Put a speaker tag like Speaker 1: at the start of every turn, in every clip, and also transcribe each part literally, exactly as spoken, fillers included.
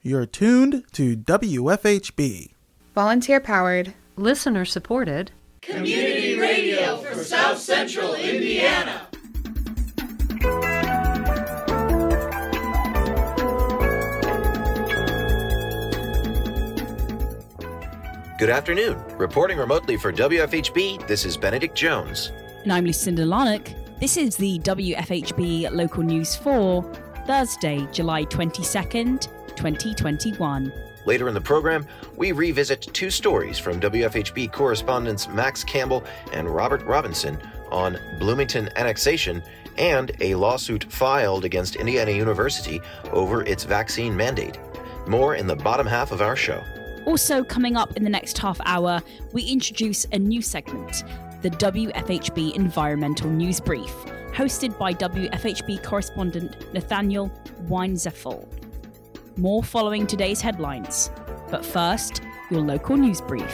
Speaker 1: You're tuned to W F H B.
Speaker 2: Volunteer-powered,
Speaker 3: listener-supported
Speaker 4: community radio for South Central Indiana.
Speaker 5: Good afternoon. Reporting remotely for W F H B, this is Benedict Jones.
Speaker 6: And I'm Lucinda Larnock. This is the W F H B Local News for Thursday, July twenty-second, twenty twenty-one.
Speaker 5: Later in the program, we revisit two stories from W F H B correspondents Max Campbell and Robert Robinson on Bloomington annexation and a lawsuit filed against Indiana University over its vaccine mandate. More in the bottom half of our show.
Speaker 6: Also coming up in the next half hour, we introduce a new segment, the W F H B Environmental News Brief, hosted by W F H B correspondent Nathaniel Weinzeffel. More following today's headlines, but first, your local news brief.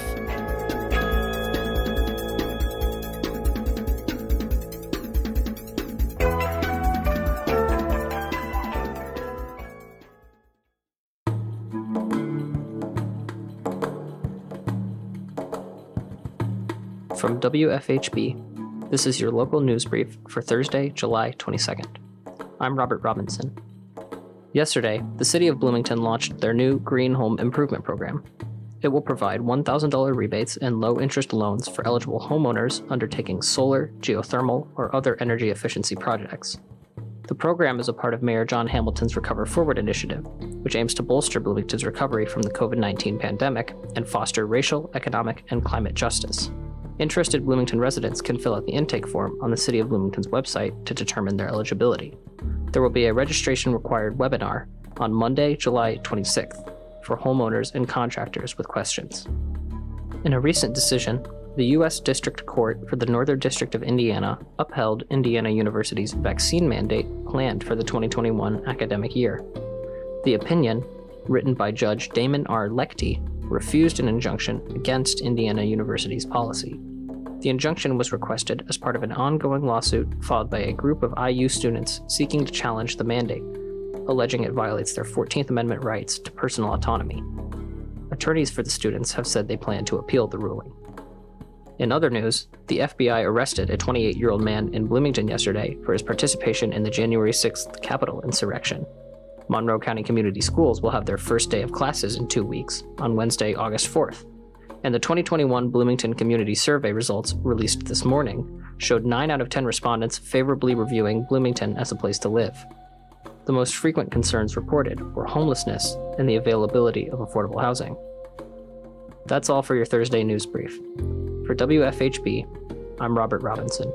Speaker 7: From W F H B, this is your local news brief for Thursday, July twenty-second. I'm Robert Robinson. Yesterday, the City of Bloomington launched their new Green Home Improvement Program. It will provide one thousand dollars rebates and low-interest loans for eligible homeowners undertaking solar, geothermal, or other energy efficiency projects. The program is a part of Mayor John Hamilton's Recover Forward initiative, which aims to bolster Bloomington's recovery from the covid nineteen pandemic and foster racial, economic, and climate justice. Interested Bloomington residents can fill out the intake form on the City of Bloomington's website to determine their eligibility. There will be a registration-required webinar on Monday, July twenty-sixth, for homeowners and contractors with questions. In a recent decision, the U S District Court for the Northern District of Indiana upheld Indiana University's vaccine mandate planned for the twenty twenty-one academic year. The opinion, written by Judge Damon R. Lechte, refused an injunction against Indiana University's policy. The injunction was requested as part of an ongoing lawsuit filed by a group of I U students seeking to challenge the mandate, alleging it violates their fourteenth Amendment rights to personal autonomy. Attorneys for the students have said they plan to appeal the ruling. In other news, the F B I arrested a twenty-eight-year-old man in Bloomington yesterday for his participation in the January sixth Capitol insurrection. Monroe County Community Schools will have their first day of classes in two weeks, on Wednesday, August fourth. And the twenty twenty-one Bloomington Community Survey results released this morning showed nine out of ten respondents favorably reviewing Bloomington as a place to live. The most frequent concerns reported were homelessness and the availability of affordable housing. That's all for your Thursday news brief. For W F H B, I'm Robert Robinson.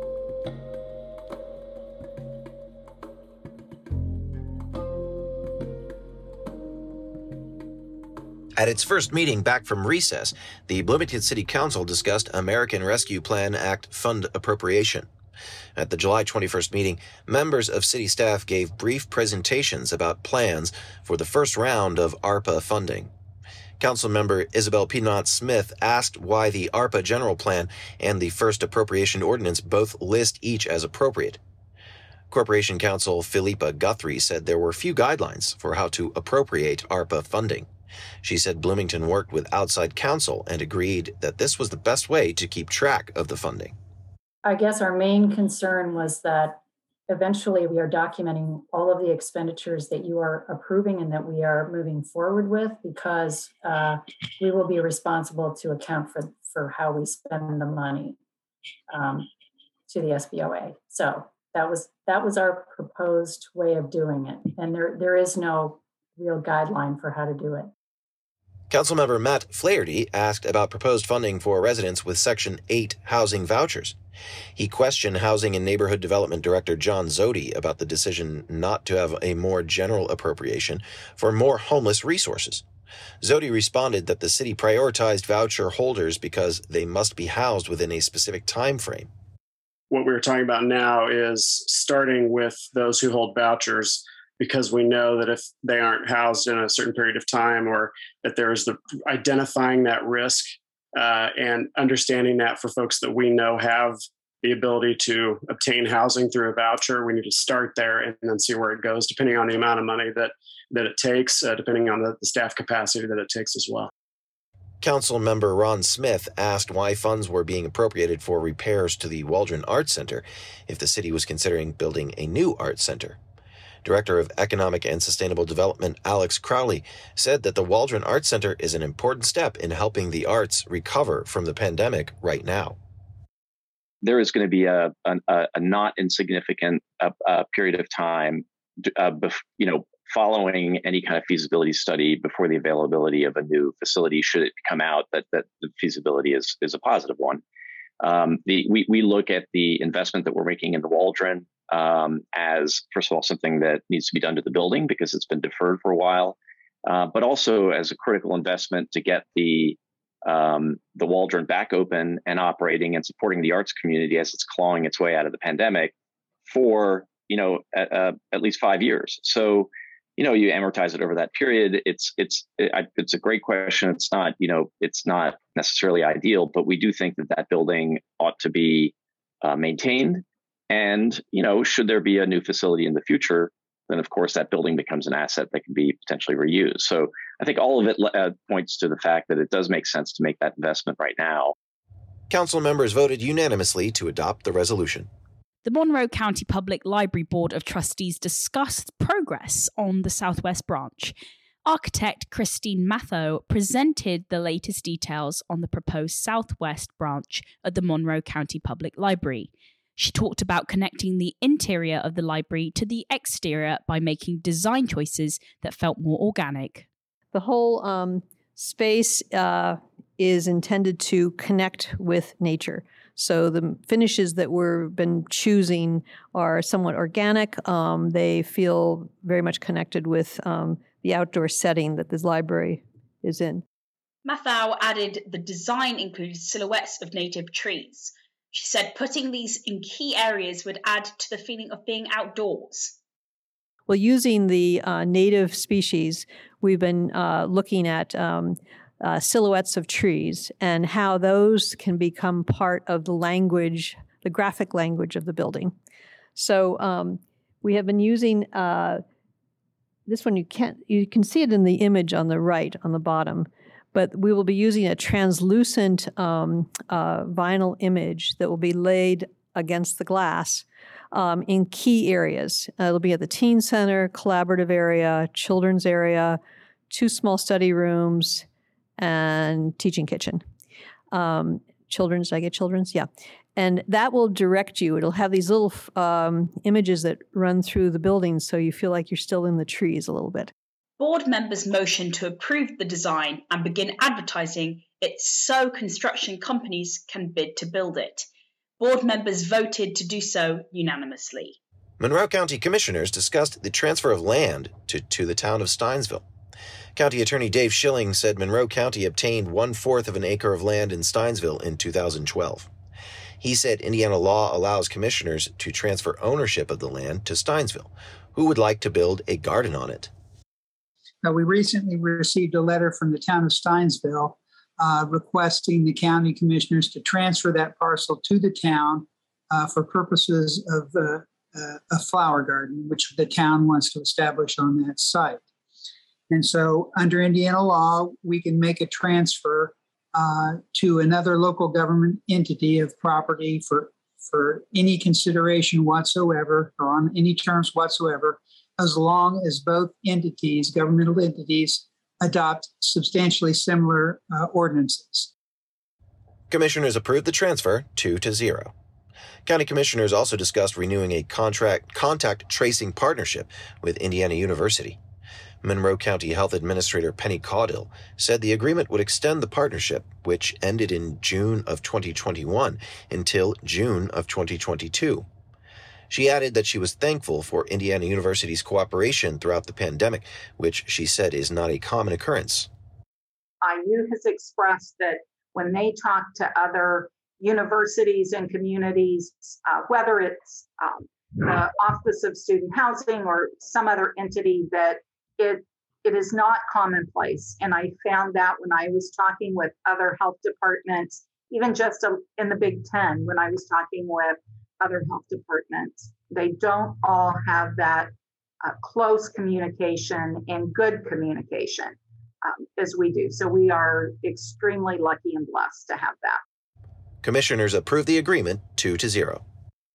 Speaker 5: At its first meeting back from recess, the Bloomington City Council discussed American Rescue Plan Act fund appropriation. At the July twenty-first meeting, members of city staff gave brief presentations about plans for the first round of ARPA funding. Councilmember Isabel Piedmont Smith asked why the ARPA General Plan and the First Appropriation Ordinance both list each as appropriate. Corporation Counsel Philippa Guthrie said there were few guidelines for how to appropriate ARPA funding. She said Bloomington worked with outside counsel and agreed that this was the best way to keep track of the funding.
Speaker 8: I guess our main concern was that eventually we are documenting all of the expenditures that you are approving and that we are moving forward with, because uh, we will be responsible to account for, for how we spend the money um, to the S B O A. So that was that was our proposed way of doing it. And there there is no real guideline for how to do it.
Speaker 5: Councilmember Matt Flaherty asked about proposed funding for residents with Section eight housing vouchers. He questioned Housing and Neighborhood Development Director John Zodi about the decision not to have a more general appropriation for more homeless resources. Zodi responded that the city prioritized voucher holders because they must be housed within a specific time frame.
Speaker 9: What we're talking about now is starting with those who hold vouchers, because we know that if they aren't housed in a certain period of time, or that there is the identifying that risk uh, and understanding that for folks that we know have the ability to obtain housing through a voucher, we need to start there and then see where it goes, depending on the amount of money that that it takes, uh, depending on the, the staff capacity that it takes as well.
Speaker 5: Council member Ron Smith asked why funds were being appropriated for repairs to the Waldron Arts Center if the city was considering building a new arts center. Director of Economic and Sustainable Development Alex Crowley said that the Waldron Arts Center is an important step in helping the arts recover from the pandemic right now.
Speaker 2: There is going to be a, a, a not insignificant uh, uh, period of time, uh, bef- you know, following any kind of feasibility study before the availability of a new facility, should it come out that, that the feasibility is, is a positive one. Um, the, we, we look at the investment that we're making in the Waldron um, as, first of all, something that needs to be done to the building because it's been deferred for a while, uh, but also as a critical investment to get the um, the Waldron back open and operating and supporting the arts community as it's clawing its way out of the pandemic for, you know, at, uh, at least five years. So, you know, you amortize it over that period. It's it's it's a great question. It's not, you know, it's not necessarily ideal, but we do think that that building ought to be uh, maintained. And, you know, should there be a new facility in the future, then of course that building becomes an asset that can be potentially reused. So I think all of it uh, points to the fact that it does make sense to make that investment right now.
Speaker 5: Council members voted unanimously to adopt the resolution.
Speaker 6: The Monroe County Public Library Board of Trustees discussed progress on the Southwest branch. Architect Christine Matho presented the latest details on the proposed Southwest branch of the Monroe County Public Library. She talked about connecting the interior of the library to the exterior by making design choices that felt more organic.
Speaker 3: The whole um, space uh, is intended to connect with nature. So the finishes that we've been choosing are somewhat organic. Um, they feel very much connected with um, the outdoor setting that this library is in.
Speaker 10: Mathau added the design included silhouettes of native trees. She said putting these in key areas would add to the feeling of being outdoors.
Speaker 3: Well, using the uh, native species, we've been uh, looking at um, Uh, silhouettes of trees and how those can become part of the language, the graphic language of the building. So um, we have been using uh, this one. You can't, you can see it in the image on the right, on the bottom, but we will be using a translucent um, uh, vinyl image that will be laid against the glass um, in key areas. Uh, it'll be at the teen center, collaborative area, children's area, two small study rooms, and teaching kitchen. Um, children's, did I get children's? Yeah. And that will direct you. It'll have these little um, images that run through the building so you feel like you're still in the trees a little bit.
Speaker 10: Board members motioned to approve the design and begin advertising it so construction companies can bid to build it. Board members voted to do so unanimously.
Speaker 5: Monroe County Commissioners discussed the transfer of land to, to the town of Steinsville. County Attorney Dave Schilling said Monroe County obtained one-fourth of an acre of land in Steinsville in two thousand twelve. He said Indiana law allows commissioners to transfer ownership of the land to Steinsville, who would like to build a garden on it.
Speaker 11: Uh, we recently received a letter from the town of Steinsville uh, requesting the county commissioners to transfer that parcel to the town uh, for purposes of uh, uh, a flower garden, which the town wants to establish on that site. And so under Indiana law, we can make a transfer uh, to another local government entity of property for, for any consideration whatsoever or on any terms whatsoever, as long as both entities, governmental entities, adopt substantially similar uh, ordinances.
Speaker 5: Commissioners approved the transfer two to zero. County commissioners also discussed renewing a contract contact tracing partnership with Indiana University. Monroe County Health Administrator Penny Caudill said the agreement would extend the partnership, which ended in June of twenty twenty-one, until June of twenty twenty-two. She added that she was thankful for Indiana University's cooperation throughout the pandemic, which she said is not a common occurrence.
Speaker 12: I U has expressed that when they talk to other universities and communities, uh, whether it's um, the Office of Student Housing or some other entity, that it it is not commonplace. And I found that when I was talking with other health departments, even just in the Big Ten, when I was talking with other health departments, they don't all have that uh, close communication and good communication um, as we do. So we are extremely lucky and blessed to have that.
Speaker 5: Commissioners approved the agreement two to zero.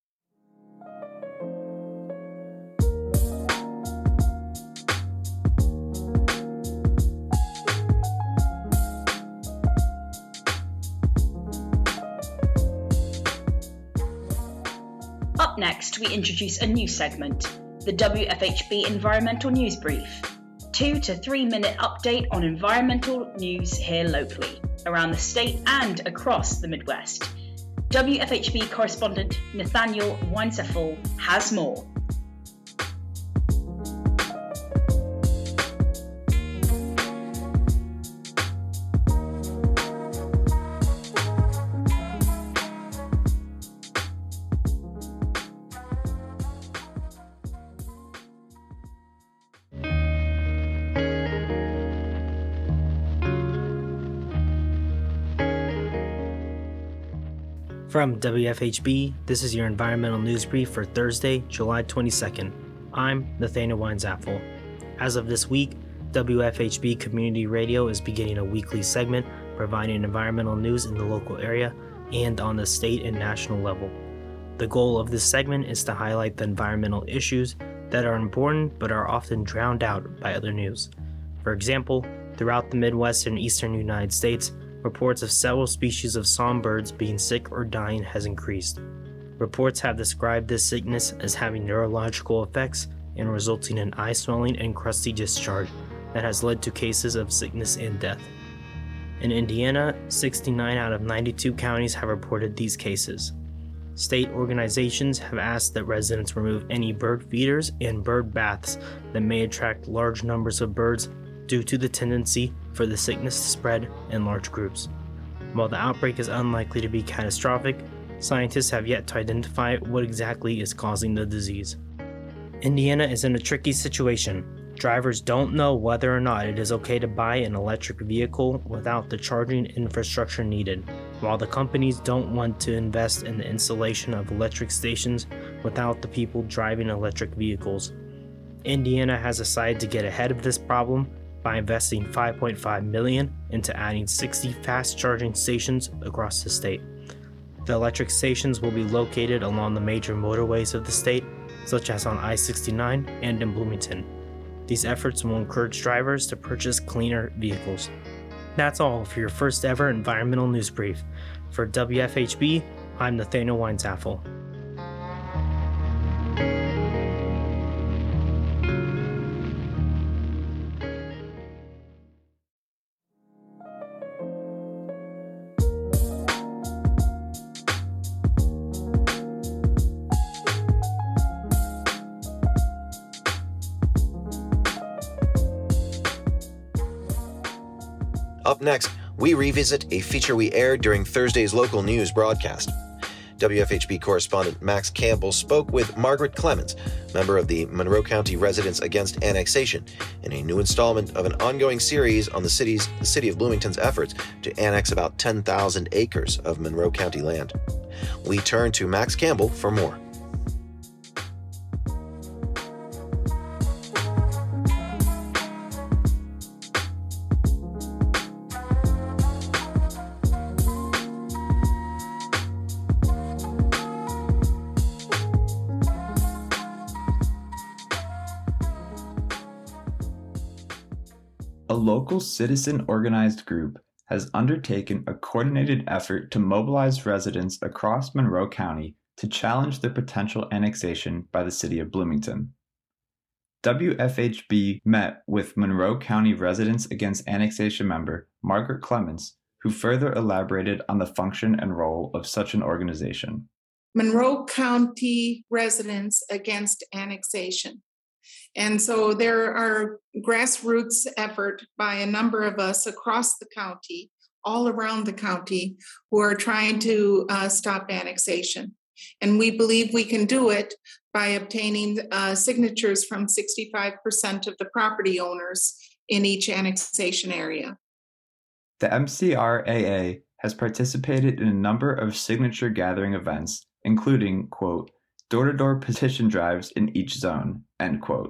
Speaker 10: Up next, we introduce a new segment, the W F H B Environmental News Brief. Two to three minute update on environmental news here locally, around the state and across the Midwest. W F H B correspondent Nathaniel Weinzeffel has more.
Speaker 13: From W F H B, this is your environmental news brief for Thursday, July twenty-second. I'm Nathaniel Weinzeffel. As of this week, W F H B Community Radio is beginning a weekly segment providing environmental news in the local area and on the state and national level. The goal of this segment is to highlight the environmental issues that are important but are often drowned out by other news. For example, throughout the Midwest and Eastern United States, reports of several species of songbirds being sick or dying has increased. Reports have described this sickness as having neurological effects and resulting in eye swelling and crusty discharge that has led to cases of sickness and death. In Indiana, sixty-nine out of ninety-two counties have reported these cases. State organizations have asked that residents remove any bird feeders and bird baths that may attract large numbers of birds due to the tendency for the sickness to spread in large groups. While the outbreak is unlikely to be catastrophic, scientists have yet to identify what exactly is causing the disease. Indiana is in a tricky situation. Drivers don't know whether or not it is okay to buy an electric vehicle without the charging infrastructure needed, while the companies don't want to invest in the installation of electric stations without the people driving electric vehicles. Indiana has decided to get ahead of this problem by investing five point five million dollars into adding sixty fast charging stations across the state. The electric stations will be located along the major motorways of the state, such as on I sixty-nine and in Bloomington. These efforts will encourage drivers to purchase cleaner vehicles. That's all for your first ever environmental news brief. For W F H B, I'm Nathaniel Weinzeffel.
Speaker 5: Up next, we revisit a feature we aired during Thursday's local news broadcast. W F H B correspondent Max Campbell spoke with Margaret Clemens, member of the Monroe County Residents Against Annexation, in a new installment of an ongoing series on the city's, the city of Bloomington's efforts to annex about ten thousand acres of Monroe County land. We turn to Max Campbell for more.
Speaker 14: A local citizen-organized group has undertaken a coordinated effort to mobilize residents across Monroe County to challenge the potential annexation by the city of Bloomington. W F H B met with Monroe County Residents Against Annexation member Margaret Clemens, who further elaborated on the function and role of such an organization.
Speaker 15: Monroe County Residents Against Annexation. And so there are grassroots effort by a number of us across the county, all around the county, who are trying to uh, stop annexation. And we believe we can do it by obtaining uh, signatures from sixty-five percent of the property owners in each annexation area.
Speaker 14: The M C R A A has participated in a number of signature gathering events, including, quote, door-to-door petition drives in each zone, end quote,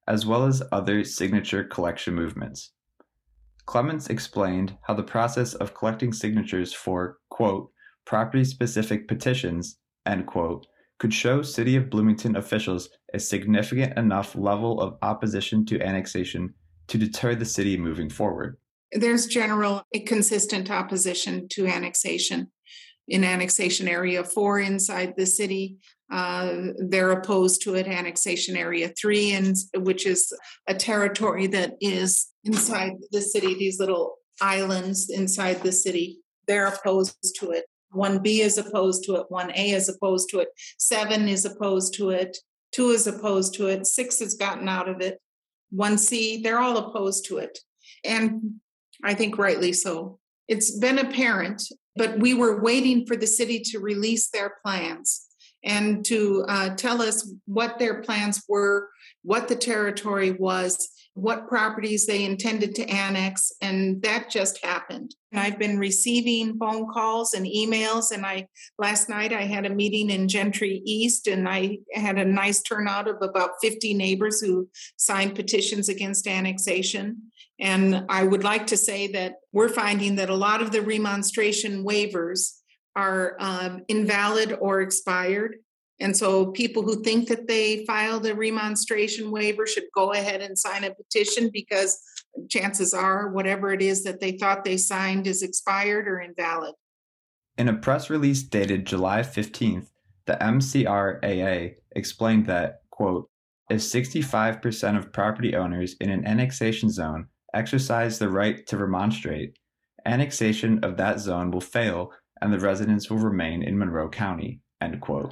Speaker 14: as well as other signature collection movements. Clements explained how the process of collecting signatures for, quote, property-specific petitions, end quote, could show City of Bloomington officials a significant enough level of opposition to annexation to deter the city moving forward.
Speaker 15: There's general consistent opposition to annexation. In annexation area four inside the city, uh, they're opposed to it. Annexation area three, and which is a territory that is inside the city, these little islands inside the city, they're opposed to it. one B is opposed to it, one A is opposed to it, seven is opposed to it, two is opposed to it, six has gotten out of it, one C, they're all opposed to it. And I think rightly so. It's been apparent, but we were waiting for the city to release their plans and to uh, tell us what their plans were, what the territory was, what properties they intended to annex, and that just happened. And I've been receiving phone calls and emails, and I last night I had a meeting in Gentry East, and I had a nice turnout of about fifty neighbors who signed petitions against annexation. And I would like to say that we're finding that a lot of the remonstration waivers are um, invalid or expired. And so people who think that they filed a remonstration waiver should go ahead and sign a petition, because chances are whatever it is that they thought they signed is expired or invalid.
Speaker 14: In a press release dated July fifteenth, the M C R A A explained that, quote, if sixty-five percent of property owners in an annexation zone exercise the right to remonstrate, annexation of that zone will fail and the residents will remain in Monroe County, end quote.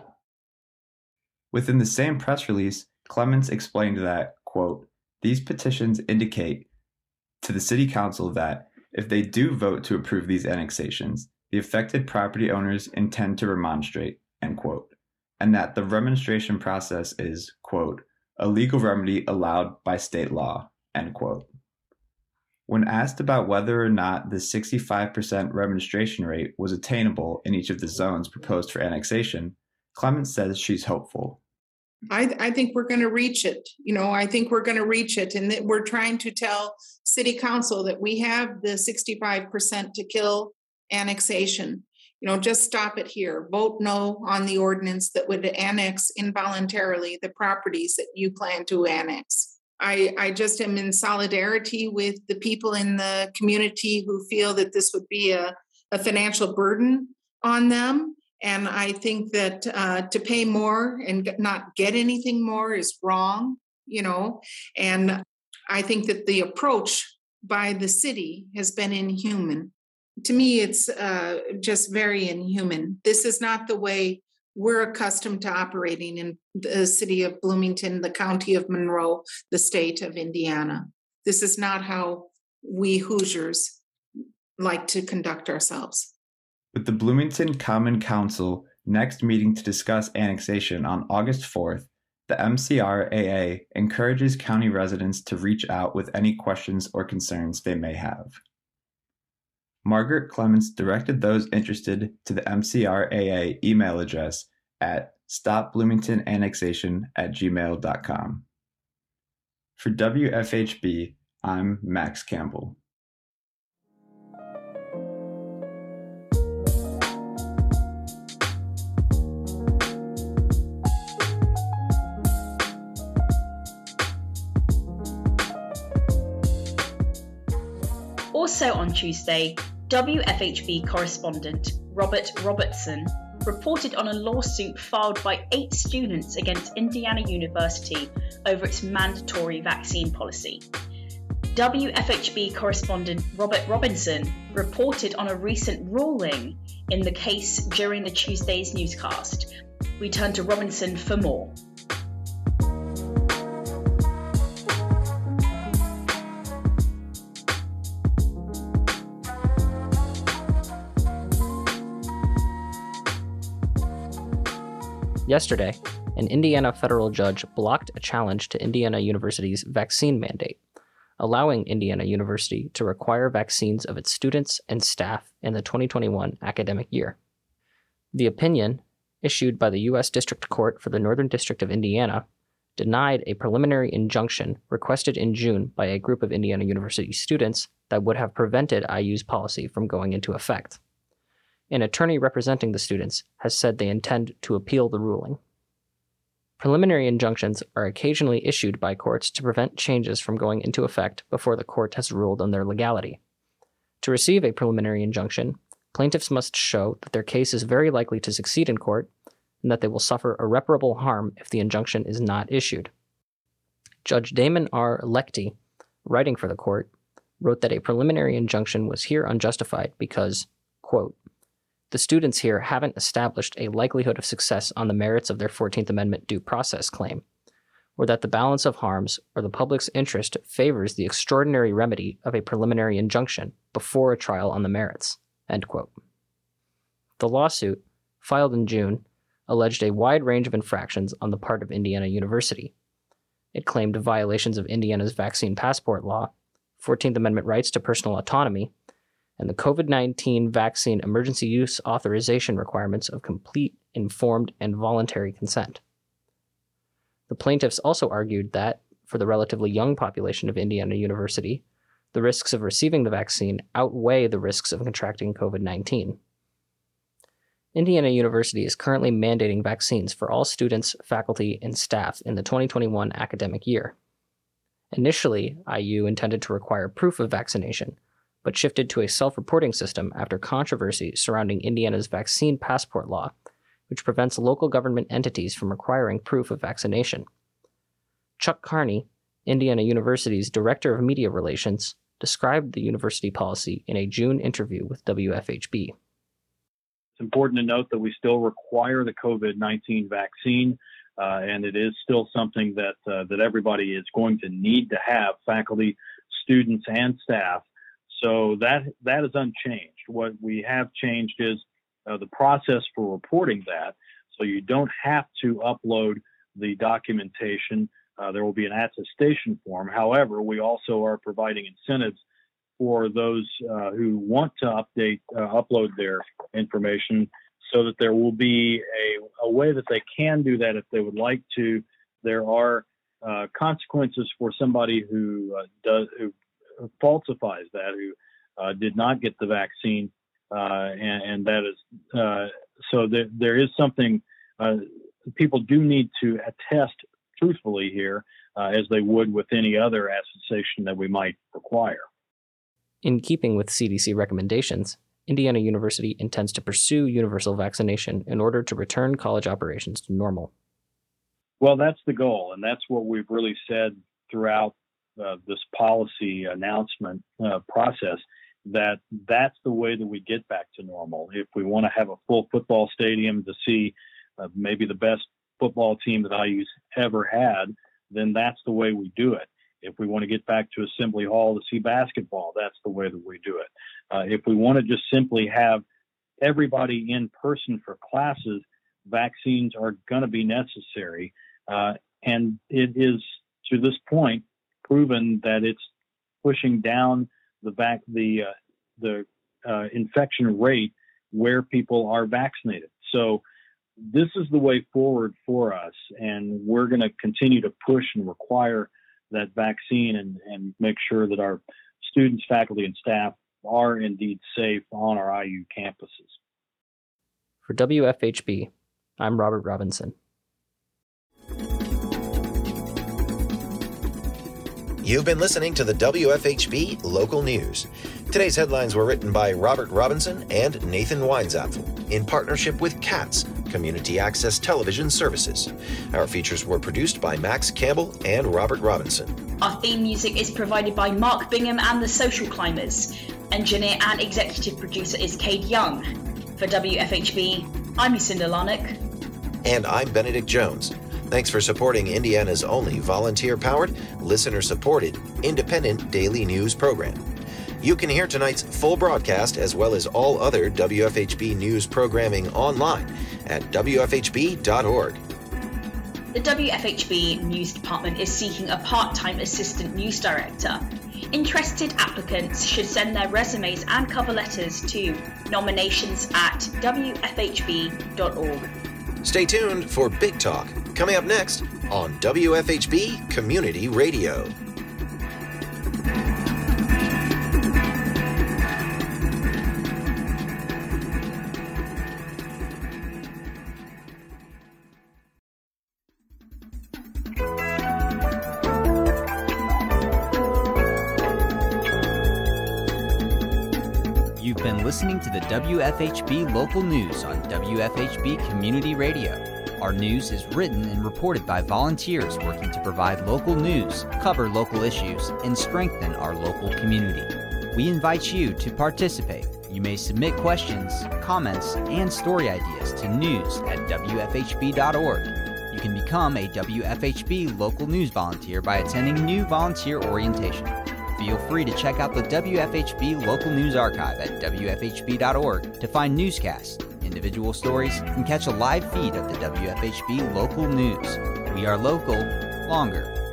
Speaker 14: Within the same press release, Clements explained that, quote, these petitions indicate to the City Council that if they do vote to approve these annexations, the affected property owners intend to remonstrate, end quote, and that the remonstration process is, quote, a legal remedy allowed by state law, end quote. When asked about whether or not the sixty-five percent remonstration rate was attainable in each of the zones proposed for annexation, Clements says she's hopeful.
Speaker 15: I, I think we're going to reach it. You know, I think we're going to reach it. And that we're trying to tell City Council that we have the sixty-five percent to kill annexation. You know, just stop it here. Vote no on the ordinance that would annex involuntarily the properties that you plan to annex. I, I just am in solidarity with the people in the community who feel that this would be a, a financial burden on them. And I think that uh, to pay more and not get anything more is wrong, you know. And I think that the approach by the city has been inhuman. To me, it's uh, just very inhuman. This is not the way we're accustomed to operating in the city of Bloomington, the county of Monroe, the state of Indiana. This is not how we Hoosiers like to conduct ourselves.
Speaker 14: With the Bloomington Common Council next meeting to discuss annexation on August fourth, the M C R A A encourages county residents to reach out with any questions or concerns they may have. Margaret Clements directed those interested to the M C R A A email address at stop bloomington annexation at gmail dot com. For W F H B, I'm Max Campbell.
Speaker 10: Also on Tuesday, W F H B correspondent Robert Robertson reported on a lawsuit filed by eight students against Indiana University over its mandatory vaccine policy. W F H B correspondent Robert Robinson reported on a recent ruling in the case during the Tuesday's newscast. We turn to Robinson for more.
Speaker 7: Yesterday, an Indiana federal judge blocked a challenge to Indiana University's vaccine mandate, allowing Indiana University to require vaccines of its students and staff in the twenty twenty-one academic year. The opinion, issued by the U S District Court for the Northern District of Indiana, denied a preliminary injunction requested in June by a group of Indiana University students that would have prevented I U's policy from going into effect. An attorney representing the students has said they intend to appeal the ruling. Preliminary injunctions are occasionally issued by courts to prevent changes from going into effect before the court has ruled on their legality. To receive a preliminary injunction, plaintiffs must show that their case is very likely to succeed in court and that they will suffer irreparable harm if the injunction is not issued. Judge Damon R. Lectie, writing for the court, wrote that a preliminary injunction was here unjustified because, quote, the students here haven't established a likelihood of success on the merits of their fourteenth Amendment due process claim, or that the balance of harms or the public's interest favors the extraordinary remedy of a preliminary injunction before a trial on the merits, end quote. The lawsuit, filed in June, alleged a wide range of infractions on the part of Indiana University. It claimed violations of Indiana's vaccine passport law, fourteenth Amendment rights to personal autonomy, and the COVID nineteen vaccine emergency use authorization requirements of complete, informed, and voluntary consent. The plaintiffs also argued that, for the relatively young population of Indiana University, the risks of receiving the vaccine outweigh the risks of contracting COVID nineteen. Indiana University is currently mandating vaccines for all students, faculty, and staff in the twenty twenty-one academic year. Initially, I U intended to require proof of vaccination, but shifted to a self-reporting system after controversy surrounding Indiana's vaccine passport law, which prevents local government entities from requiring proof of vaccination. Chuck Carney, Indiana University's Director of Media Relations, described the university policy in a June interview with W F H B.
Speaker 16: It's important to note that we still require the COVID nineteen vaccine, uh, and it is still something that uh, that everybody is going to need to have, faculty, students, and staff. So that that is unchanged. What we have changed is uh, the process for reporting that, so you don't have to upload the documentation. Uh, there will be an attestation form. However, we also are providing incentives for those uh, who want to update, uh, upload their information, so that there will be a, a way that they can do that if they would like to. There are uh, consequences for somebody who uh, does who falsifies that, who uh, did not get the vaccine, uh, and, and that is uh, so. There, there is something uh, people do need to attest truthfully here, uh, as they would with any other attestation that we might require.
Speaker 7: In keeping with C D C recommendations, Indiana University intends to pursue universal vaccination in order to return college operations to normal.
Speaker 16: Well, that's the goal, and that's what we've really said throughout uh, this policy announcement uh, process, that that's the way that we get back to normal. If we want to have a full football stadium to see uh, maybe the best football team that I U's ever had, then that's the way we do it. If we want to get back to Assembly Hall to see basketball, that's the way that we do it. Uh, if we want to just simply have everybody in person for classes, vaccines are going to be necessary. Uh, and it is, to this point, proven that it's pushing down the vac- the uh, the uh, infection rate where people are vaccinated. So this is the way forward for us, and we're going to continue to push and require that vaccine and, and make sure that our students, faculty, and staff are indeed safe on our I U campuses.
Speaker 7: For W F H B, I'm Robert Robinson.
Speaker 5: You've been listening to the W F H B Local News. Today's headlines were written by Robert Robinson and Nathan Weinzapfel in partnership with C A T S, Community Access Television Services. Our features were produced by Max Campbell and Robert Robinson.
Speaker 10: Our theme music is provided by Mark Bingham and the Social Climbers. Engineer and executive producer is Cade Young. For W F H B, I'm Lucinda Larnock.
Speaker 5: And I'm Benedict Jones. Thanks for supporting Indiana's only volunteer-powered, listener-supported, independent daily news program. You can hear tonight's full broadcast as well as all other W F H B news programming online at W F H B dot org.
Speaker 10: The W F H B News Department is seeking a part-time assistant news director. Interested applicants should send their resumes and cover letters to nominations at W F H B dot org.
Speaker 5: Stay tuned for Big Talk, coming up next on W F H B Community Radio.
Speaker 17: You've been listening to the W F H B local news on W F H B Community Radio. Our news is written and reported by volunteers working to provide local news, cover local issues, and strengthen our local community. We invite you to participate. You may submit questions, comments, and story ideas to news at W F H B dot org. You can become a W F H B local news volunteer by attending new volunteer orientation. Feel free to check out the W F H B Local News Archive at W F H B dot org to find newscasts, individual stories, and catch a live feed of the W F H B local news. We are local, longer,